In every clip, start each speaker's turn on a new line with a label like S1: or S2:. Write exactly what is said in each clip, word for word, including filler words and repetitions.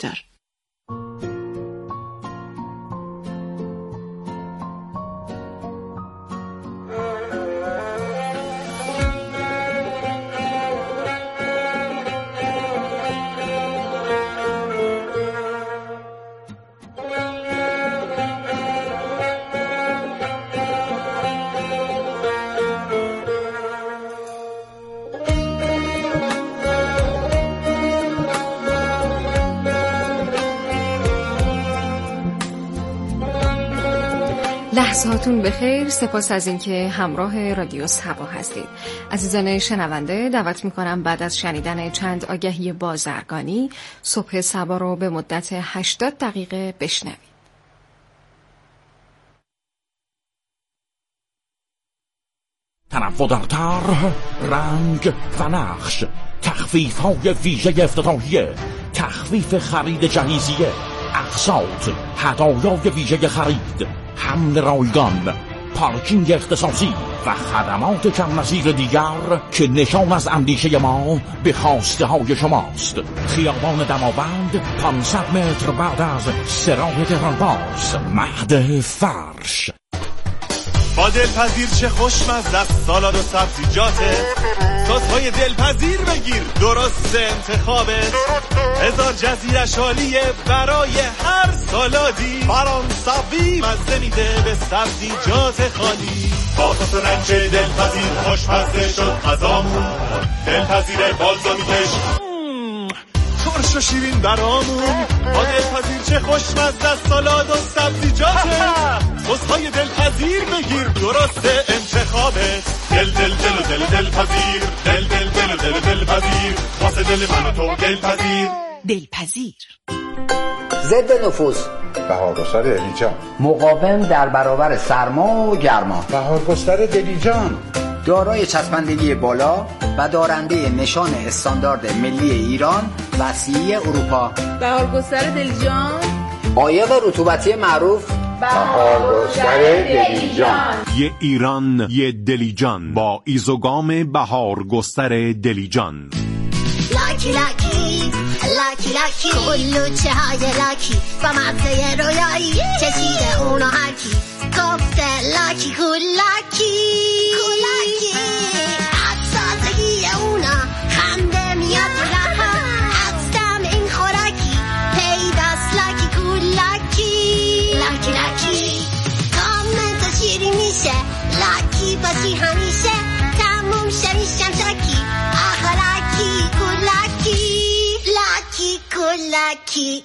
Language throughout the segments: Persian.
S1: نگهدار. لحظاتون بخیر. سپاس از اینکه همراه رادیو صبا هستید. عزیزان شنونده، دعوت میکنم بعد از شنیدن چند آگهی بازرگانی صبح صبا رو به مدت هشتاد دقیقه بشنوید.
S2: تنوع در طرح، رنگ و نقش، تخفیف های ویژه افتتاحیه، تخفیف خرید جهیزیه، اقساط، هدایای ویژه خرید، حمل رایگان، پارکینگ اختصاصی و خدمات کم نظیر دیگر که نشان از اندیشه ما به خواسته های شماست. خیابان دماوند، پانصد متر بعد از سراح تهران باز، مهد فرش.
S3: با دلپذیر چه خوشمزه است سالاد و سبزیجاته، سس‌های دلپذیر بگیر درست انتخابت، هزار جزیرش عالیه برای هر سالادی، فرانسوی مزه میده به سبزیجات خالی. با سس رنج دلپذیر خوشمزه شد غذامون، دلپذیر بالزامیکش ترش و شیرین برامون. با دلپذیر چه خوشمزه است سالاد و سبزیجاته، سس‌های دلپذیر بگیر درست انتخابت، دل دل دل و دل دلپذیر، دل دل دل و دل دلپذیر، واسه دل من و تو دلپذیر.
S1: دلپذیر
S4: ضد نفوذ،
S5: بهارگستر دلیجان،
S4: مقاوم در برابر سرما و گرما،
S5: بهارگستر دلیجان،
S4: دارای چسبندگی بالا و دارنده نشان استاندارد ملی ایران و سی‌ای اروپا.
S6: بهارگستر دلیجان،
S4: عایق رطوبتی معروف
S5: بهارگستر دلیجان.
S7: یه ایران یه دلیجان با ایزوگام بهارگستر دلیجان.
S8: لاکی لاکی لاکی لاکی کلوچه های لاکی با مغزه رویایی چشیده اونو هرکی گفته لاکی کولاکی کولاکی از سازگی اونا خنده میاد لحا از دم این خوراکی پیداست لاکی کولاکی لاکی لاکی کامنت شیری میشه لاکی باشی همیشه تموم شمیشم شاکی آخه لاکی کولاکی لاکی کولاکی.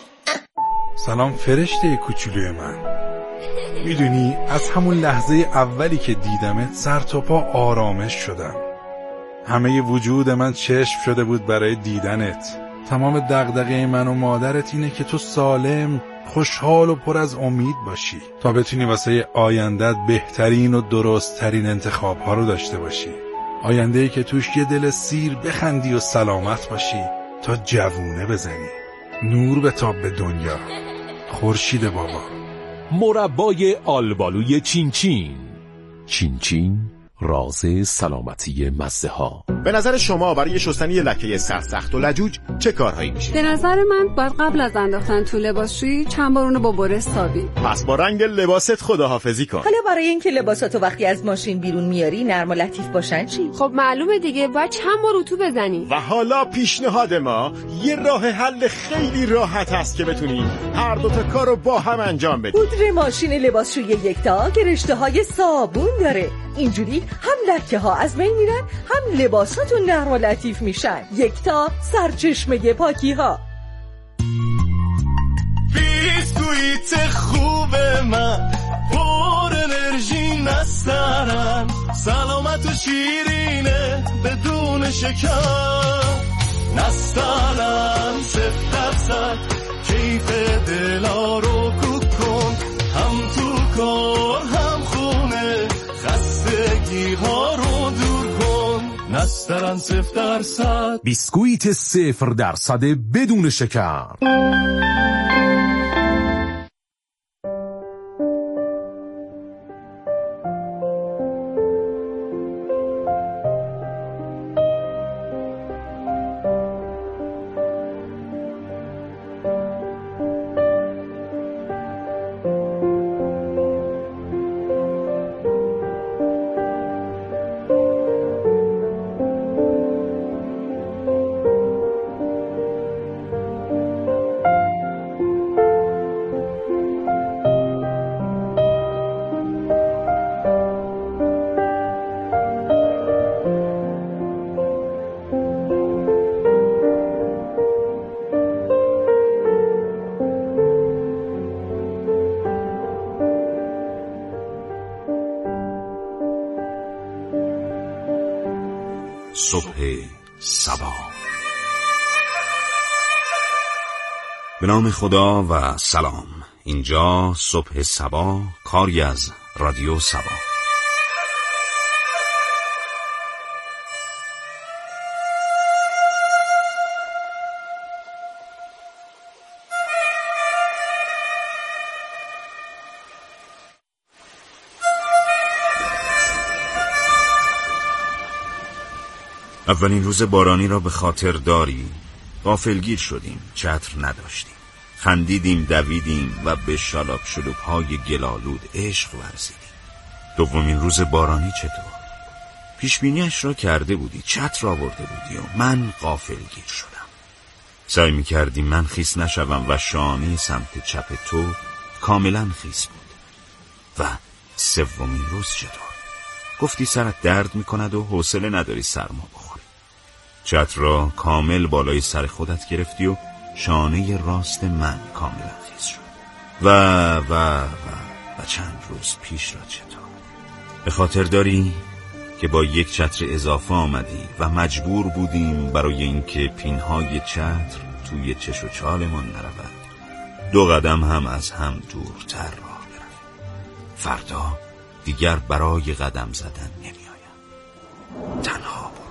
S5: سلام فرشته کوچولوی من. میدونی از همون لحظه اولی که دیدمت سر تا پا آرامش شدم. همه وجود من چشم شده بود برای دیدنت. تمام دغدغه من و مادرت اینه که تو سالم، خوشحال و پر از امید باشی تا بتونی واسه آیندت بهترین و درستترین انتخاب ها رو داشته باشی. آینده‌ای که توش یه دل سیر بخندی و سلامت باشی تا جوونه بزنی. نور بتاب به دنیا. خورشید بابا.
S7: مربای آلبالوی چین چین. چین چین، راز سلامتی مزه ها.
S3: به نظر شما برای شستن یه لکه سرسخت و لجوج چه کارهایی میشه؟
S6: به نظر من باید قبل از انداختن تو لباسشویی چند بار اونو با برس تابی.
S3: پس با رنگ لباست خداحافظی کن.
S9: حالا برای اینکه لباساتو وقتی از ماشین بیرون میاری نرم و لطیف باشن چی؟
S6: خب معلومه دیگه، باید چند بار اتو بزنی.
S3: و حالا پیشنهاد ما یه راه حل خیلی راحت است که بتونی هر دو تا کارو با هم انجام بدی.
S9: پودر ماشین لباسشویی یکتا که رشته های صابون داره. اینجوری هم لکه ها از بین میرن، هم لباساتون نرم و لطیف میشن. یکتا، سرچشمه پاکی ها.
S3: بیسکویت خوب من پر انرژی نسترن، سلامت و شیرینه بدون شکر، نسترن صفر درصد کیف دلا رو کوک کن، هم تو کار هم خونه خستگی ها رو دور کن، نسترن صفر درصد.
S7: بیسکویت صفر درصد بدون شکر.
S10: صبح صبا. به نام خدا و سلام. اینجا صبح صبا، کاری از رادیو صبا. اولین روز بارانی را به خاطر داری؟ غافلگیر شدیم، چتر نداشتیم، خندیدیم، دویدیم و به شالاب شلوغ‌های گلالود عشق ورزیدیم. دومین روز بارانی چطور؟ پیشبینیش را کرده بودی، چتر آورده بودی و من غافلگیر شدم. سعی می‌کردی من خیس نشوم و شانه سمت چپ تو کاملا خیس بود. و سومین روز چطور؟ گفتی سرت درد می‌کند و حوصله نداری سرما بخوری. چتر را کامل بالای سر خودت گرفتی و شانه راست من کاملا خیس شد. و و و و چند روز پیش را چطور؟ به خاطر داری که با یک چتر اضافه آمدی و مجبور بودیم برای اینکه پینهای چتر توی چش و چالمان نرود دو قدم هم از هم دورتر راه برویم. فردا دیگر برای قدم زدن نمی‌آیم. تنها برو.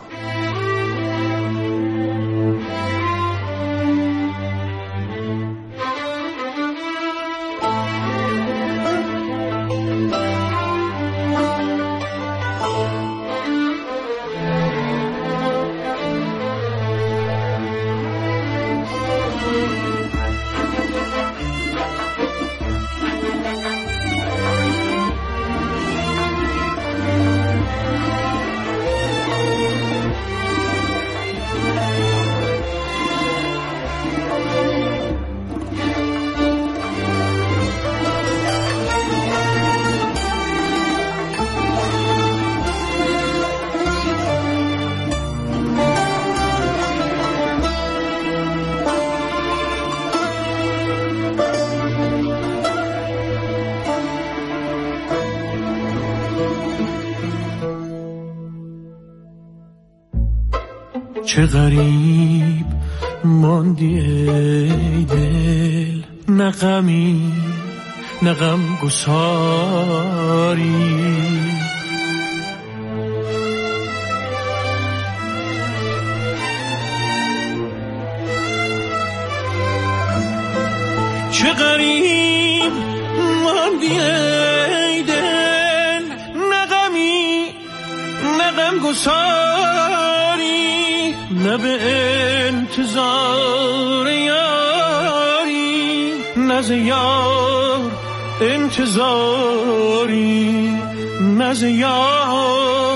S11: چه غریب ماندی ای دل، نه غمی نه غم گساری. چه غریب ماندی ای دل، نه غمی نه غم گساری. نه به انتظار یاری، نه ز یار انتظاری، نه ز یار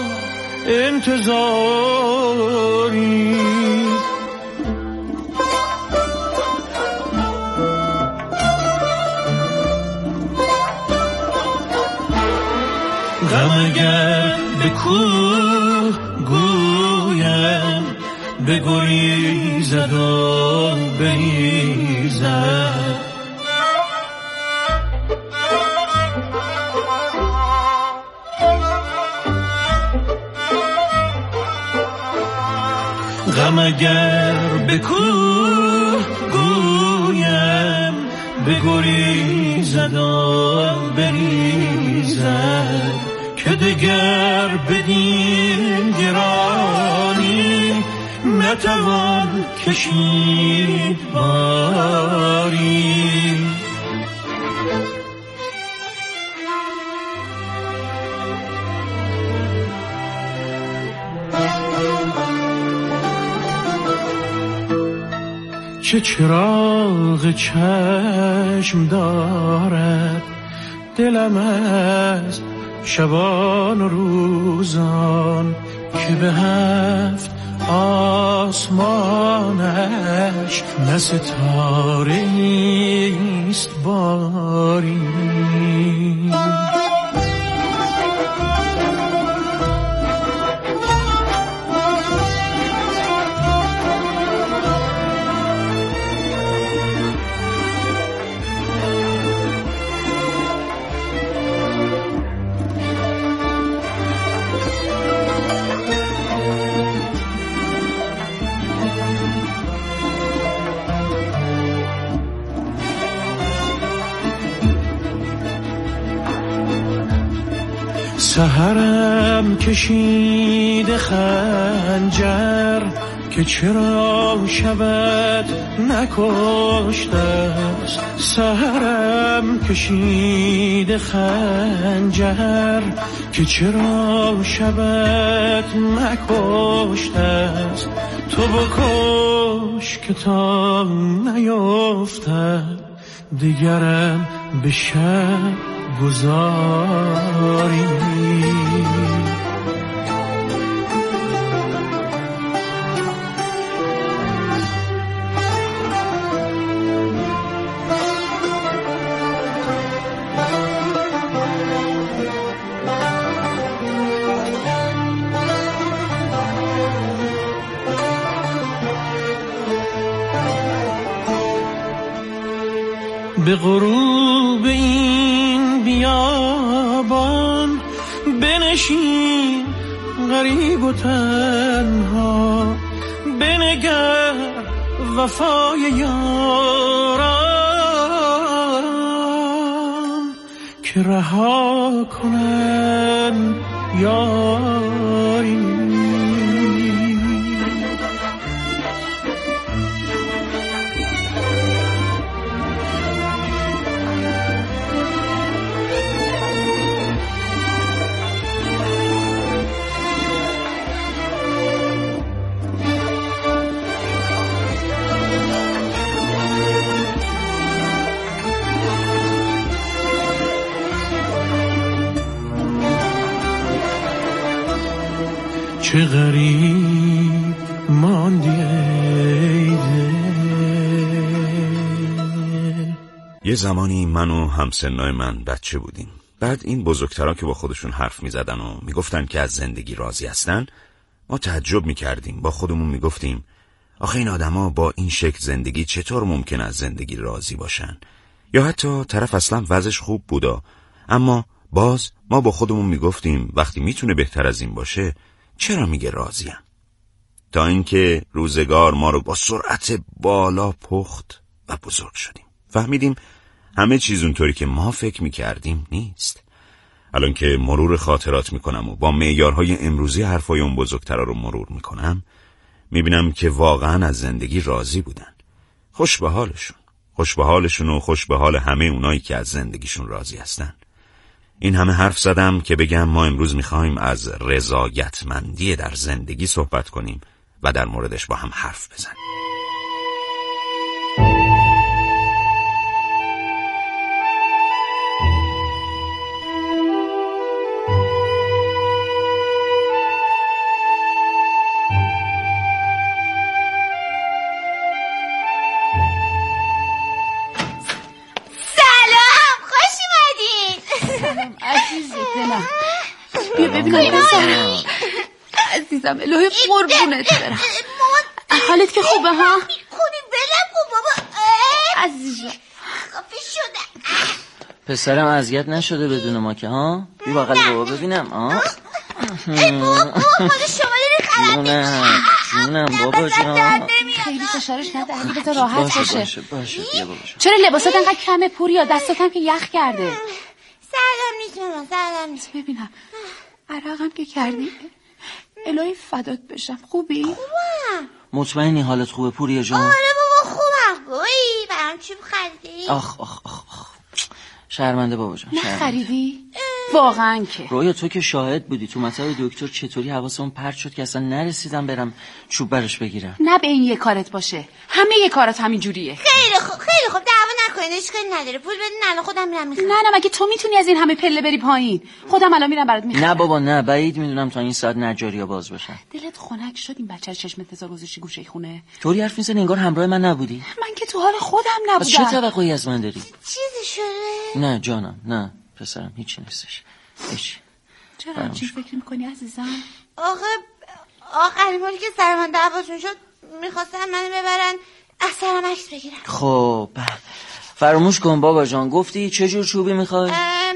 S11: انتظاری. غم اگر به کوه گویم بگریزد و بریزد، غم اگر به کوه گویم بگریزد و بریزد، که دگر بدین گرانی نتوان کشید باری. چه چراغ چشم دارد دلم از شبان و روزان، که به هفت آسمانش نه ستاره‌ایست باری. سحرم کشیده خنجر که چرا شبت نکشته است. سحرم کشیده خنجر که چرا شبت نکشته است. تو بکش که تا نیفتد دیگرم به شب گذاری. به غروب این بیابان بنشین غریب و تنها، بنگر وفای یاران که رها کنن یاری. چه غریب ماندی ای دل.
S10: یه زمانی من و همسنای من بچه بودیم. بعد این بزرگترها که با خودشون حرف می زدن و می گفتن که از زندگی راضی هستن، ما تعجب می کردیم. با خودمون می گفتیم آخه این آدما با این شکل زندگی چطور ممکن از زندگی راضی باشن؟ یا حتی طرف اصلا وضعش خوب بودا، اما باز ما با خودمون می گفتیم وقتی می تونه بهتر از این باشه چرا میگه راضیم؟ تا اینکه روزگار ما رو با سرعت بالا پخت و بزرگ شدیم. فهمیدیم همه چیز اونطوری که ما فکر میکردیم نیست. الان که مرور خاطرات میکنم و با معیارهای امروزی حرفای اون بزرگترا رو مرور میکنم، میبینم که واقعا از زندگی راضی بودن. خوش به حالشون. خوش به حالشون و خوش به حال همه اونایی که از زندگیشون راضی هستن. این همه حرف زدم که بگم ما امروز میخوایم از رضایتمندی در زندگی صحبت کنیم و در موردش با هم حرف بزنیم.
S6: بیا ببینم بزنم عزیزم. الهی قربونت برم. حالت که خوبه ها؟
S8: میکنی بلم کن بابا
S6: عزیزم.
S8: خفه شده.
S12: پسرم اذیت نشده بدون ما که ها؟ بی بغل بابا ببینم. آه
S8: ای بابا بابا خود شما داری خراب
S12: جونم جونم بابا جان.
S6: خیلی فشارش نده، بذار راحت
S12: باشه
S6: باشه.
S12: باشه باشه بیا بابا جان.
S6: چرا لباسات انقدر کمه پوریا؟ دستاتم که یخ کرده.
S8: سلام نیست مامان، سلام نیست.
S6: ببینم عرقم که کردی. الهی فدات بشم. خوبی؟
S8: خوبم.
S12: مطمئنی حالت خوبه پوریا جان؟
S8: آره بابا خوبم. گویی برام چی خریدی؟
S12: آخ آخ آخ آخ شرمنده بابا جان.
S6: نه خریدی؟ واقعا که
S12: رویا تو که شاهد بودی تو مطب دکتر چطوری حواسمون پرت شد که اصلا نرسیدم برم چوب برش بگیرم.
S6: نه به این یه کارت باشه، همه یه کارت همین جوریه.
S8: خیلی خوب خیلی خوب دعوا نکنین، اشکالی نداره. پول بدین الان خودم میرم میخرم.
S6: نه نه مگه تو میتونی از این همه پله بری پایین؟ خودم الان میرم برات میخرم.
S12: نه بابا نه، بعید میدونم تا این ساعت نجاریا باز باشن.
S6: دلت خنک شد این بچه چشم انتظار گذاشتی گوشه خونه؟
S12: طوری حرف میزنی انگار همراه من نبودی.
S6: من که تو حال خودم نبودم.
S12: بس چه توقعی از من داری؟
S8: چیزی شده؟
S12: نه جانم نه پسرم هیچی نیستش. هیچ.
S6: چرا همچین فکر میکنی عزیزم؟
S8: آخه آخرین باری که سر من دعواشون شد میخواستن منو ببرن از سرم عکس بگیرن.
S12: خب فراموش کن بابا جان. گفتی چه جور چوبی میخوای؟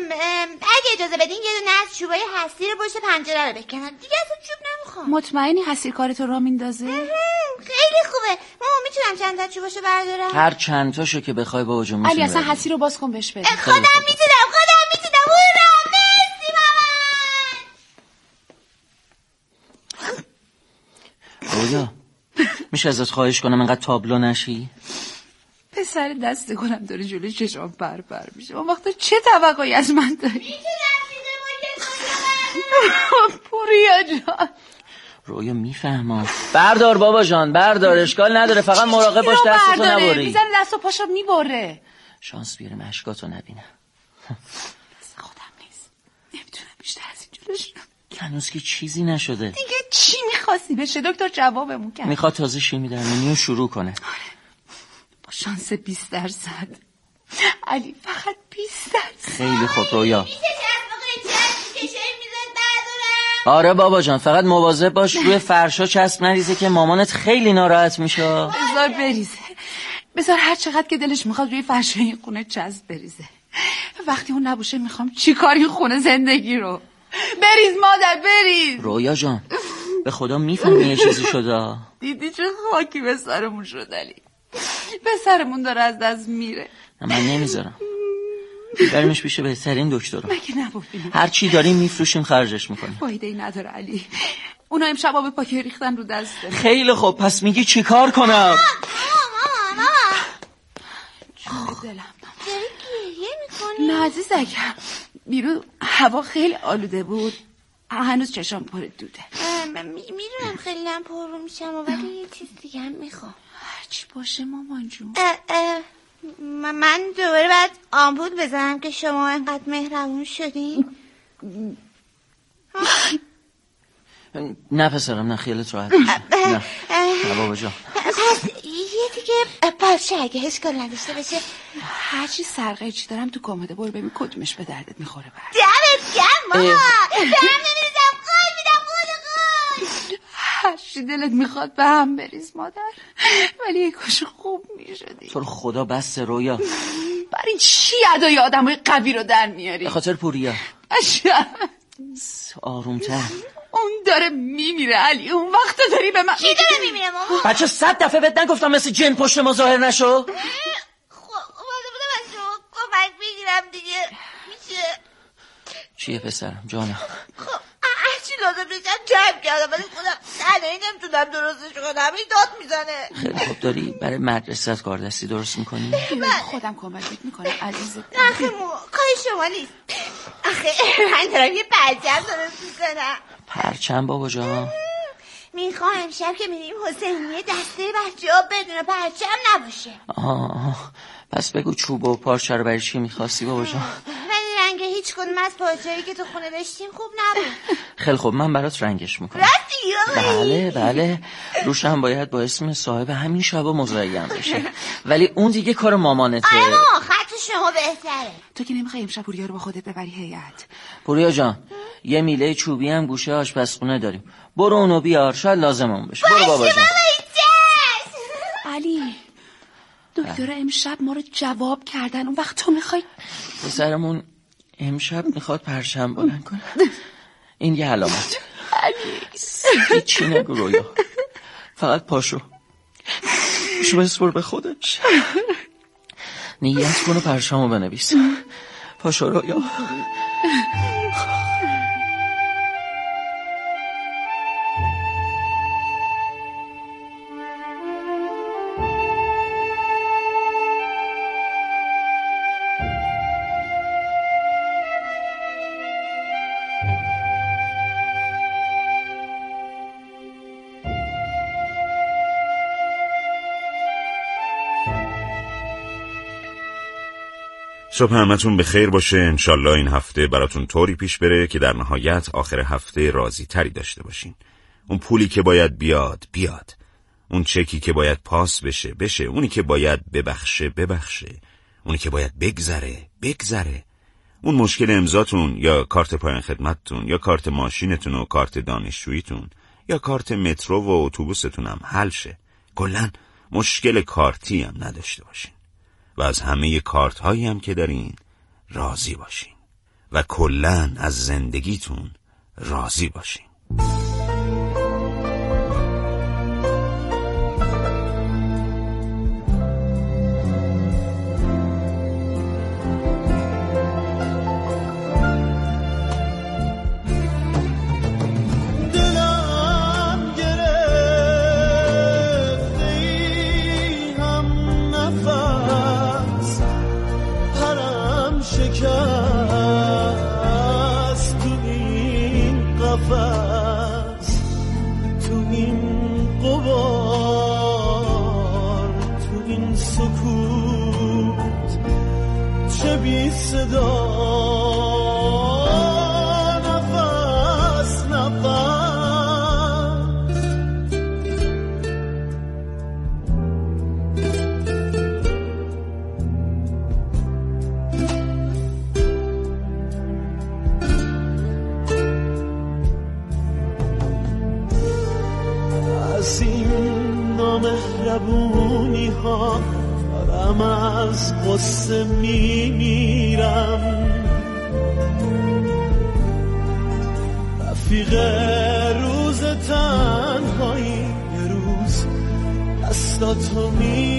S8: اگه اجازه بدین یه دونه از چوبای حسی رو پشت پنجره رو بکنن. دیگه اصلا چوب نمیخوام.
S6: مطمئنی حسیر کارتو را میندازه؟
S8: خیلی خوبه. ماما میتونم چند تا چوباشو بردارم؟
S12: هر چند تاشو که بخوای بابا جان میتونی.
S6: علی اصلا حسی رو باز کن بهش بده.
S8: خودم میتونم خودم میتونم. هورا مرسی مامان.
S12: رویا میشه ازت خواهش کنم انقدر تابلو نشی؟
S6: پسر دست کنم داره جلوی چشم پر پر میشه. اون وقت چه توقعی از من داری؟ پوریا جان
S12: رویا میفهمم. بردار بابا جان بردار، اشکال نداره، فقط مراقب باش دستتو نبری.
S6: میزنه دست و پاشو میبره.
S12: شانس بیاریم اشکاتو نبینم.
S6: دست خودم نیست، نمیتونم بیشتر از این جلوش.
S12: هنوز که چیزی نشده.
S6: دیگه چی میخواستی بشه؟ دکتر جوابمون کرد
S12: میخواد تازه شیمی درمانی شروع کنه.
S6: آره. با شانس بیست درصد. علی فقط بیست درصد.
S12: خیلی خوب رویا. آره بابا جان فقط مواظب باش روی فرشا چسب نریزه که مامانت خیلی ناراحت میشه.
S6: بذار بریزه، بذار هر چقدر که دلش میخواد روی فرش این خونه چسب بریزه. وقتی اون نباشه میخوام چی کار این خونه زندگی رو. بریز مادر بریز.
S12: رویا جان به خدا میفهمی یه چیزی شده.
S6: دیدی چه خاکی به سرمون شد علی، به سرمون داره از دست میره.
S12: من نمیذارم، برمیش پیش بهترین دکترها.
S6: مگه نبودیم
S12: هر چی داریم میفروشیم خرجش میکنیم.
S6: فایده ای نداره علی، اونا امشب آب پاکی ریختن رو دسته.
S12: خیلی خوب پس میگی چی کار کنم؟
S8: ماما ماما
S6: جون دلم
S8: داری گریه میکنی؟
S6: نه عزیزکم، بیرون هوا خیلی آلوده بود، هنوز چشم پر دوده.
S8: میدونم خیلی هم پر رو میشم ولی یه چیز دیگه هم میخوام.
S6: هرچی باشه مامان جون.
S8: من دوباره باید آمپول بزنم که شما اینقدر مهربون شدین؟
S12: نه پسرم نه خیالت راحت باشه. نه نه بابا جان.
S8: پس یه دیگه پارچه اگه اشکال نداشته باشه.
S6: هرچی سرقه چی دارم تو کمده، برو ببین کدومش به دردت میخوره. بعد
S8: دمت گرم ماما، دارم نمیریزم قول میدم قول قول.
S6: هرچی دلت میخواد به هم بریز مادر، ولی یه کاش خوب میشدی.
S12: تو رو خدا بس رویا.
S6: برای چی ادای آدمای قوی رو در میاری؟
S12: به خاطر پوریا. آرومتر.
S6: اون داره میمیره علی، اون وقت داری به من
S8: کی داره میمیره ماما؟
S12: بچه صد دفعه بهت نگفتم مثل جن پشت ما ظاهر نشو؟
S8: خب والا بودم از شما کمک بگیرم دیگه میشه؟
S12: چیه پسرم جانم؟
S8: خب هرچی لازم بشم جمع کردم ولی خودم تنهایی نمیتونم درستش کنم، این داد میزنه.
S12: خیلی خوب داری برای مدرسه کار دستی درست میکنی؟
S6: خودم کمکت میکنم عزیزت.
S8: آخه مو کاری شما نیست. آخه من دارم یه پرچم درست میکنم.
S12: پرچم بابا جان؟
S8: میخوام امشب که میریم حسینیه دسته بچه ها بدون پرچم نباشه.
S12: آه پس بگو چوب و پارچه رو برای چی میخواستی بابا جان؟
S8: ولی رنگ هیچ کدوم از پارچه‌ای که تو خونه داشتیم خوب نبود.
S12: خیلی خوب من برات رنگش میکنم.
S8: راستی؟
S12: بله بله، روشم باید با اسم صاحب همین شبا مزین بشه، ولی اون دیگه کار مامانته.
S8: آره ماما خط شما بهتره.
S6: تو که نمیخوای امشب پوریا رو با خودت ببری هیئت؟
S12: پوریا جان یه میله چوبی هم گوشه آشپزخونه داریم، برو اونو بیار شاید لازممون بشه. برو بابا جان.
S6: علی دکتر امشب ما رو جواب کردن، اون وقت تو میخوای؟
S12: پسرمون امشب میخواد پرچم بلند کنه. این یه علامت.
S6: علی
S12: هیچی نگو رویا، فقط پاشو شو بسپر به خودش، نیت کن و پرچمو بنویس. پاشو رویا.
S10: صبح همتون به خیر باشه. انشالله این هفته براتون طوری پیش بره که در نهایت آخر هفته راضی تری داشته باشین. اون پولی که باید بیاد بیاد، اون چکی که باید پاس بشه بشه، اونی که باید ببخشه ببخشه، اونی که باید بگذره بگذره، اون مشکل امضاتون یا کارت پایان خدمتتون یا کارت ماشینتون و کارت دانشجوییتون یا کارت مترو و اتوبوستون هم حل شه. کلاً مشکل کارتی هم نداشته باشین و از همه کارت هایی هم که دارین راضی باشین و کلاً از زندگیتون راضی باشین.
S11: دلم گرفت شکست تو این قفس، تو این غبار، تو این سکوت، چه بی صدا نفس نفس. از این نامهربونی ها دارم از قصه میمیرم، رفیق روز تنهایی یه روز دستاتو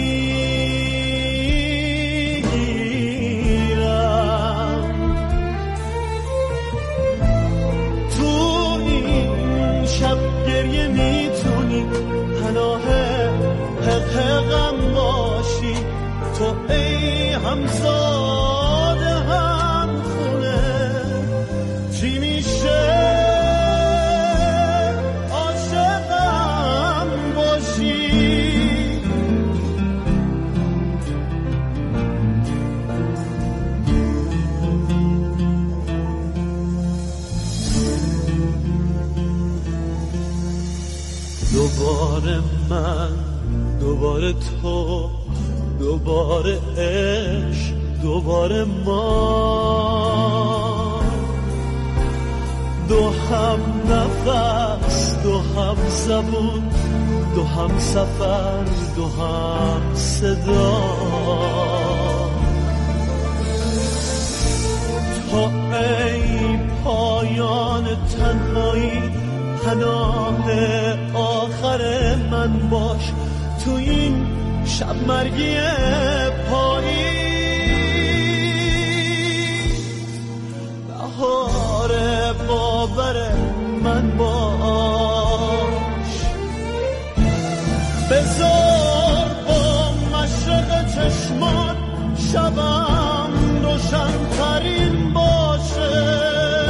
S11: میگیرم. تو این شب گریه میتونی پناه حق حقم باشی، تو ای همزاده هم خونه، چی میشه عاشقم باشی. دوباره من، دوباره تو، دوباره عشق، دوباره ما، دو هم نفس، دو هم زبون، دو هم سفر، دو هم صدا. تو ای پایان تنهایی، پناه آخر من باش تو این شب مرگی پاییز. بهار باور من باش، بذار با مشرق چشمان شبم روشن ترین باشه.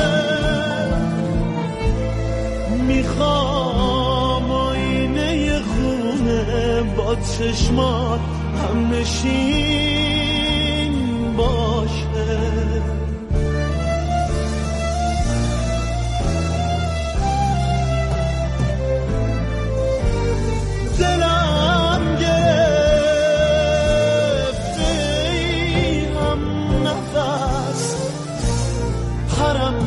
S11: میخوام آینه خونه با چشمات هم نشین باشه. دلم گرفته ای هم نفس، پرم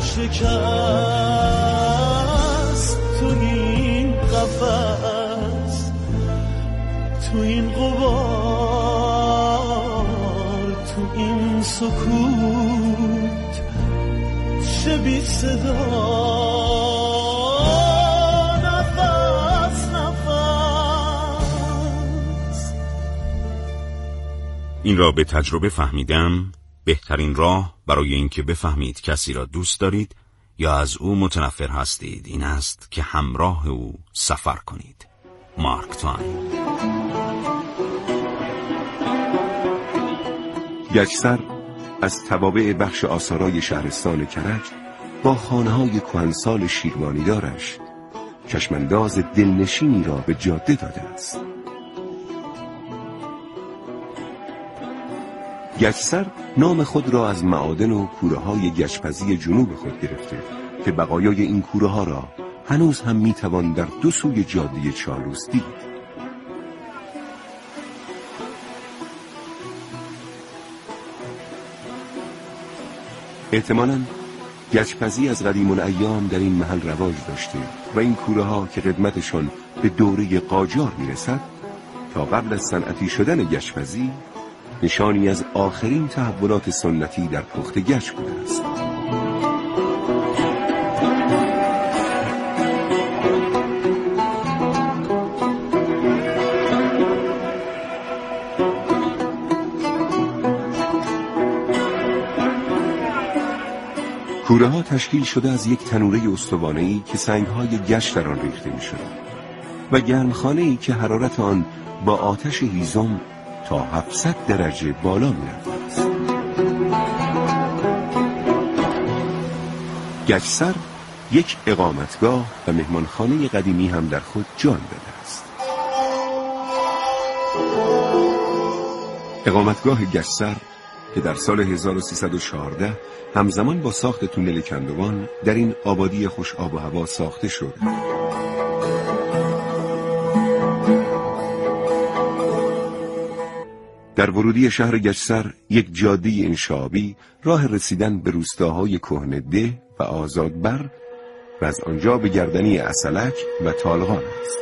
S11: شکست تو این قفس، تو این غبار، تو این سکوت، چه بی صدا نفس نفس.
S10: این را به تجربه فهمیدم. بهترین راه برای اینکه بفهمید کسی را دوست دارید یا از او متنفر هستید این است که همراه او سفر کنید. مارک توین.
S13: گچسر از توابع بخش آثارای شهرستان کرج با خانه‌های کهنسال شیروانیدارش چشمانداز دلنشینی را به جاده داده است. گچسر نام خود را از معادن و کوره‌های گچپزی جنوب خود گرفته که بقایای این کوره‌ها را هنوز هم میتوان در دو سوی جاده چالوس دید. احتمالاً گچپزی از قدیم الایام در این محل رواج داشته و این کوره‌ها که قدمتشان به دوره قاجار میرسد تا قبل از صنعتی شدن گچپزی نشانی از آخرین تحولات سنتی در پخت گچ بوده است. کوره ها تشکیل شده از یک تنوره استوانه‌ای که سنگ‌های گچ در آن ریخته می‌شد و گرمخانه‌ای که حرارت آن با آتش هیزم تا هفتصد درجه بالا می‌رفت. گچسر یک اقامتگاه و مهمانخانه قدیمی هم در خود جان داده است. اقامتگاه گچسر که در سال هزار و سیصد و چهارده همزمان با ساخت تونل کندوان در این آبادی خوش آب و هوا ساخته شد. در ورودی شهر گچسر یک جاده انشابی راه رسیدن به روستاهای کهنده و آزادبر و از آنجا به گردنی عسلک و طالقان است.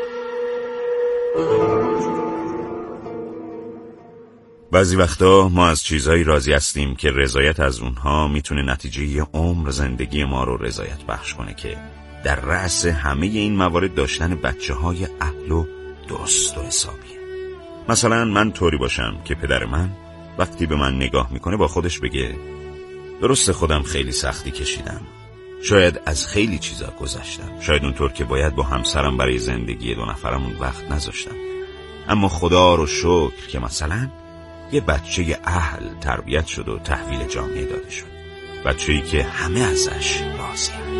S10: بعضی وقتا ما از چیزایی راضی هستیم که رضایت از اونها میتونه نتیجه یه عمر زندگی ما رو رضایت بخش کنه که در رأس همه این موارد داشتن بچه های اهل و درست و حسابیه. مثلا من طوری باشم که پدر من وقتی به من نگاه میکنه با خودش بگه درست خودم خیلی سختی کشیدم، شاید از خیلی چیزا گذشتم، شاید اونطور که باید با همسرم برای زندگی دو نفرمون وقت نذاشتم، اما خدا رو شکر که مثلا یه بچه اهل تربیت شد و تحویل جامعه داده شد، بچه‌ای که همه ازش راضی‌اند.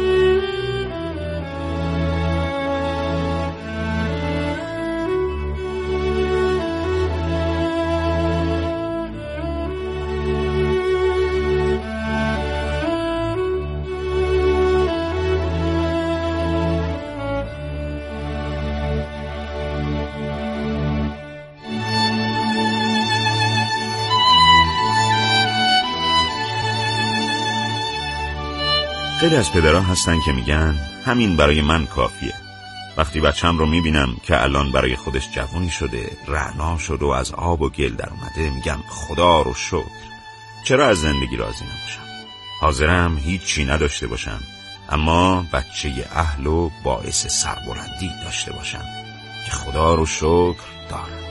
S10: خیلی از پدرها هستن که میگن همین برای من کافیه. وقتی بچم رو میبینم که الان برای خودش جوانی شده، رعنا شده و از آب و گل در اومده، میگم خدا رو شکر. چرا از زندگی راضی نباشم؟ حاضرم هیچی نداشته باشم، اما بچه اهل و باعث سربلندی داشته باشم که خدا رو شکر دارم.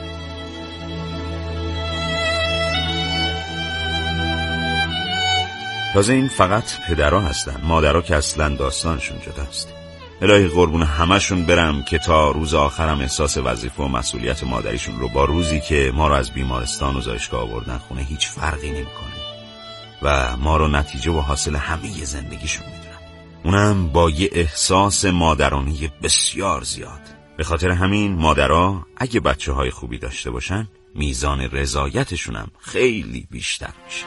S10: تازه این فقط پدرها هستن، مادرها که اصلا داستانشون جداست. الهی قربون همشون برم که تا روز آخرم احساس وظیفه و مسئولیت مادریشون رو با روزی که ما رو از بیمارستان و زایشگاه آوردن خونه هیچ فرقی نمی‌کنه و ما رو نتیجه و حاصل همه زندگیشون میدونن، اونم با یه احساس مادرانه بسیار زیاد. به خاطر همین مادرها اگه بچه‌های خوبی داشته باشن میزان رضایتشون هم خیلی بیشتر میشه.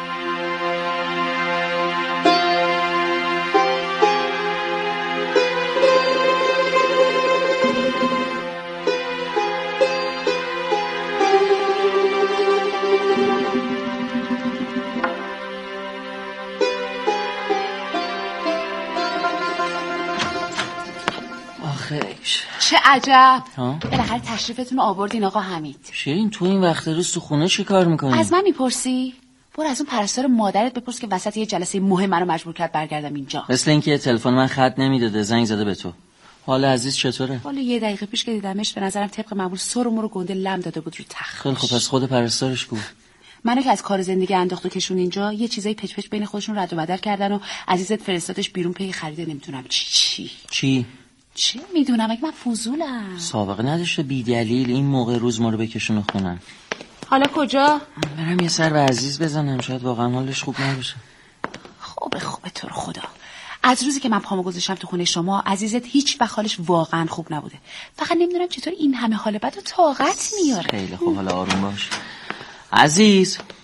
S6: چه عجب، بالاخره تشریفتون آوردین آقا حمید.
S12: شیرین تو این وقت روز تو خونه چی کار میکنی؟
S6: از من میپرسی؟ برو از اون پرستار مادرت بپرس که وسط یه جلسه مهم منو مجبور کرد برگردم اینجا.
S12: مثل اینکه تلفن من خط نمیداده، زنگ زده به تو. حال عزیز چطوره؟
S6: حالا یه دقیقه پیش که دیدمش به نظرم طبق معمول سر و مو رو گنده لم داده بود رو تخت.
S12: خیلی خب پس خود پرستارش کو؟
S6: منو که از کار زندگی انداخت و کشون اینجا، یه چیزای پچ پچ بین خودشون رد و بدل کردن و عزیزت فرستادش بیرون پی خریده نمیدونم چی چی.
S12: چی؟
S6: چه میدونم، اگه من فضولم.
S12: سابقه نداشته بی دلیل این موقع روز ما رو بکشونه خونن.
S6: حالا کجا؟
S12: برم یه سر به عزیز بزنم، شاید واقعا حالش خوب نباشه.
S6: خوبه خوبه تو رو خدا. از روزی که من پامو گذاشتم تو خونه شما عزیزت هیچ وقت حالش واقعا خوب نبوده. فقط نمیدونم چطور این همه حال بد و طاقت میاره.
S12: خیلی خوب، حالا آروم باش. عزیز